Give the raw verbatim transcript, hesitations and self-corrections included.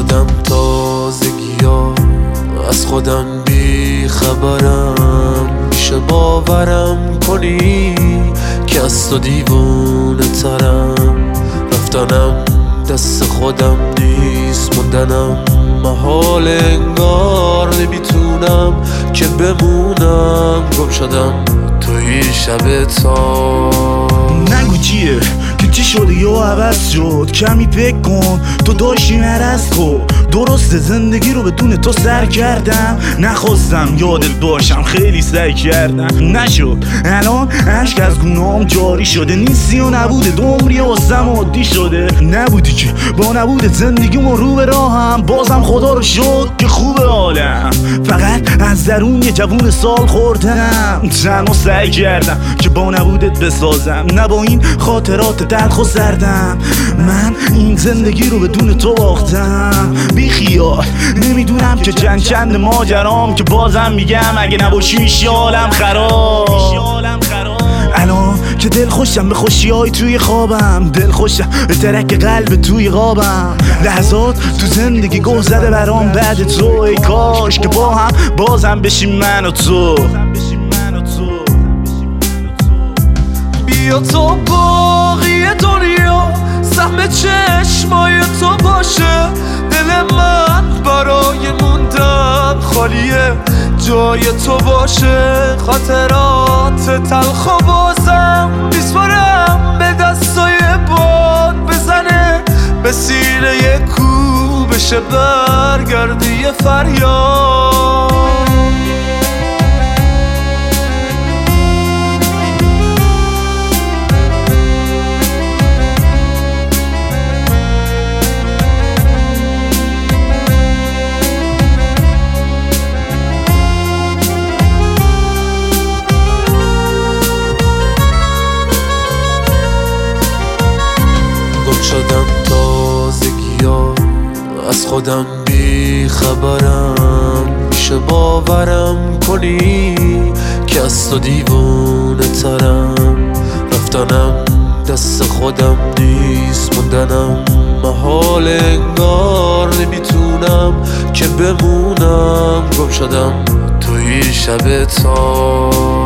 شدم تازگیا، از خودم بی خبرم. میشه باورم کنی که از تو دیوونه ترم. رفتنم دست خودم نیست، موندنم محال، انگار نمیتونم که بمونم. گم شدم توی شب تا نگو چیه که چی شده یا عوض شد. کمی فکر کن تو داشتی نرست کن. درست زندگی رو بدون تو سر کردم. نخواستم یادت باشم، خیلی سعی کردم نشد. الان عشق از گونام جاری شده. نیستی و نبوده دمری واسم عادی شده. نبودی که با نبوده زندگیمو رو به راهم. بازم خدا رو شد که خوبه حالم. فقط از درون یه جوون سال خوردم. تنها سعی کردم که با نبودت بسازم، نه با این خاطرات تلخ و سردم. من این زندگی رو بدون تو باختم. بی خیال نمیدونم که چند چند ماجرام، که بازم میگم اگه نباشی میشه حالم خراب. الان که دل خوشم به خوشی های توی خوابم، دل خوشم به ترک قلب توی قابم. لحظات تو زندگی گوه زده برام بعد تو. ای کاش که با هم بازم بشیم من و تو. بیا تو باقی دنیا سهم چشمای تو باشه. دل من برای موندن خالیه، جای تو باشه. خاطرات تلخ و بازم میسپارم به دستای باد بزنه. به سینه کو بشه برگردی فریاد. شدم تازگیا، از خودم بی خبرم. میشه باورم کنی که از تو دیوونه ترم. رفتنم دست خودم نیست، موندنم محال، انگار نمیتونم که بمونم. گم شدم توی شب تا